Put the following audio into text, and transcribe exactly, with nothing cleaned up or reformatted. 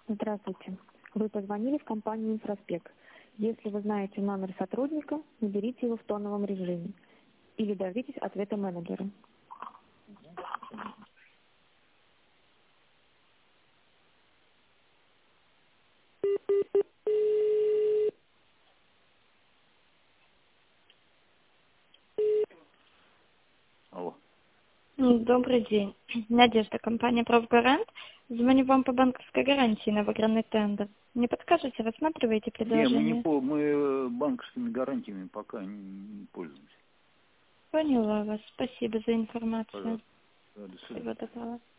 Здравствуйте. Вы позвонили в компанию «Инфроспек». Если вы знаете номер сотрудника, наберите его в тоновом режиме или дождитесь ответа менеджера. Алло. Добрый день. Надежда, компания «Профгарант». Звоню вам по банковской гарантии на выигранный тендер. Не подскажете, рассматриваете Не, мы не предложение? по, мы банковскими гарантиями пока не, не пользуемся. Поняла вас. Спасибо за информацию. Пожалуйста. Да, до свидания. Всего доброго.